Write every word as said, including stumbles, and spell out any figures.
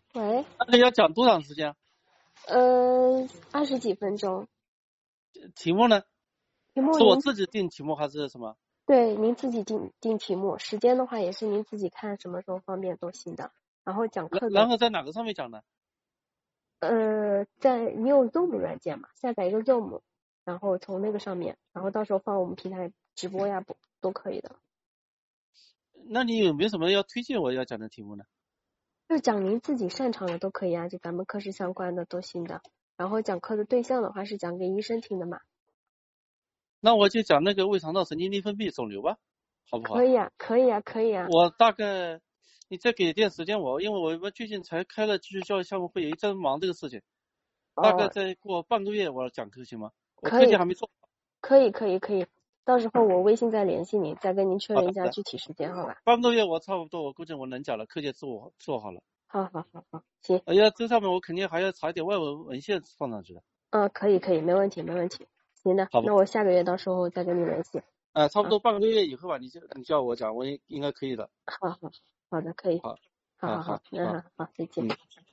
喂。 那个要讲多长时间？ 呃，二十几分钟。 题目呢？ 题目是我自己定题目还是什么？ 对，您自己定定题目，时间的话也是您自己看什么时候方便都行的。然后讲课的， 然后在哪个上面讲呢？ 呃，在你有 Zoom 软件嘛？下载一个 Zoom， 然后从那个上面，然后到时候放我们平台直播呀，不都可以的。 那你有没有什么要推荐我要讲的题目呢？ 就讲您自己擅长的都可以啊，就咱们课室相关的都行的。然后讲课的对象的话是讲给医生听的嘛。 那我就讲那个胃肠道神经内分泌肿瘤吧，好不好？ 可以啊，可以啊，可以啊。 我大概你再给点时间我，因为我们最近才开了继续教育项目会，一直忙这个事情。大概再过半个月我讲课行吗？我课件还没做。 可以可以可以，到时候我微信再联系你，再跟您确认一下具体时间，好吧？ 半个月我差不多，我估计我能讲了，课件做做好了。 好好好好，行。 哎呀，这上面我肯定还要查一点外文文献放上去的。 嗯，可以可以，没问题没问题。行的，那我下个月到时候再跟你联系。 哎、呃，差不多半个月以后吧，你就你叫我讲，我应该可以的。 好好好的，可以。 好， 好好好，嗯好，再见。 嗯